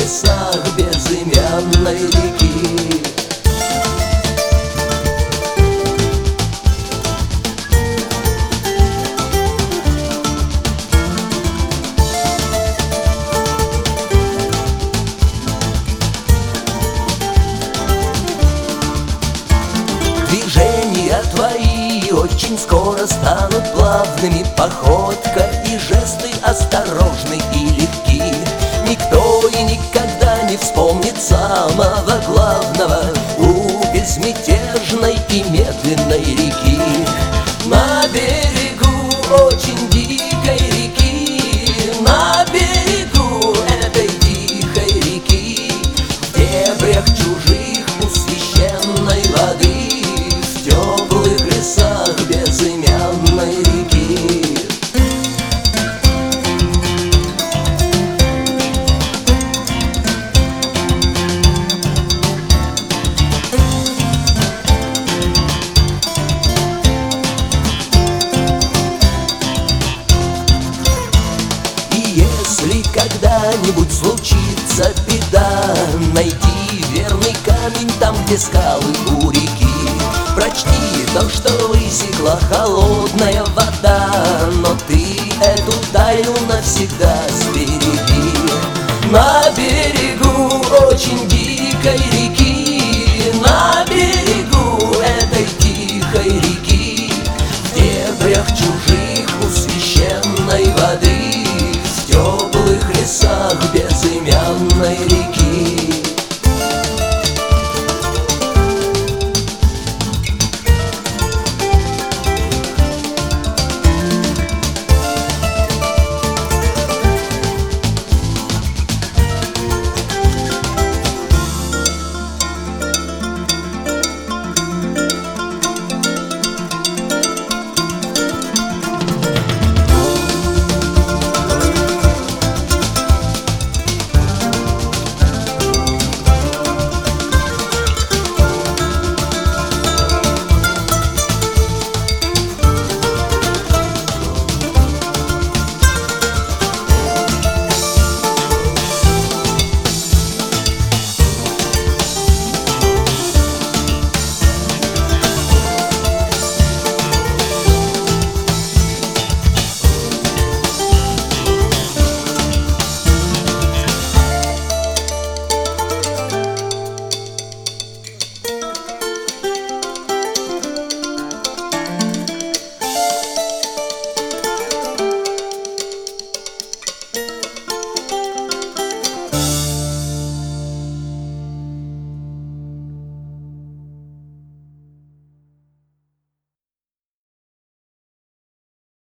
лесах безымянной реки. Движения твои очень скоро станут плавными, походка и жесты осторожны и легки. Никто и никогда не вспомнит самого главного у безмятежной и медленной реки. На берегу очень дикой реки, на берегу этой тихой реки, в дебрях чужих у священной воды, в теплых лесах безымянной реки. Если когда-нибудь случится беда, найди верный камень там, где скалы у реки. Прочти то, что высекла холодная вода,